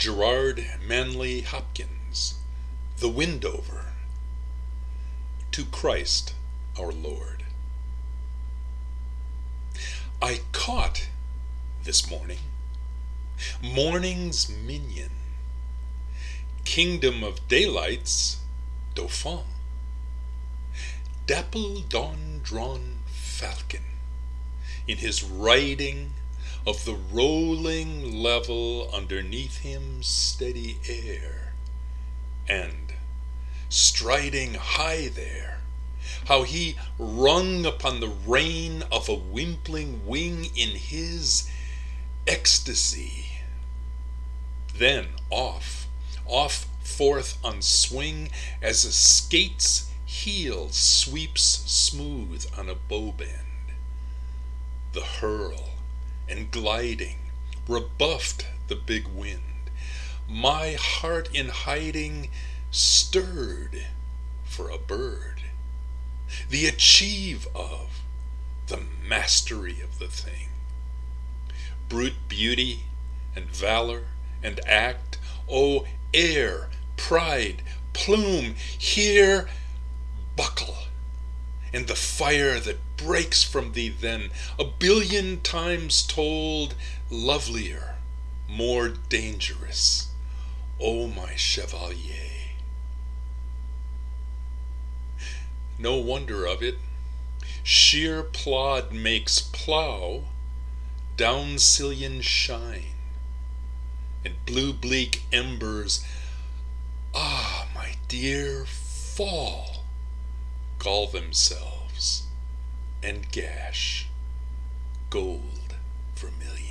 Gerard Manley Hopkins, The Windover, to Christ our Lord. I caught this morning morning's minion, kingdom of daylight's dauphin, dapple dawn-drawn falcon, in his riding of the rolling level underneath him steady air, and striding high there, how he rung upon the rein of a wimpling wing in his ecstasy. Then off forth on swing, as a skate's heel sweeps smooth on a bow bend. The hurl and gliding rebuffed the big wind. My heart in hiding stirred for a bird, the achieve of, the mastery of the thing. Brute beauty and valor and act, oh, air, pride, plume, here buckle, and the fire that breaks from thee then, a billion times told, lovelier, more dangerous, O my chevalier. No wonder of it, sheer plod makes plough, down Sicilian shine, and blue bleak embers, ah, my dear, fall, gall themselves, and gash gold vermilion.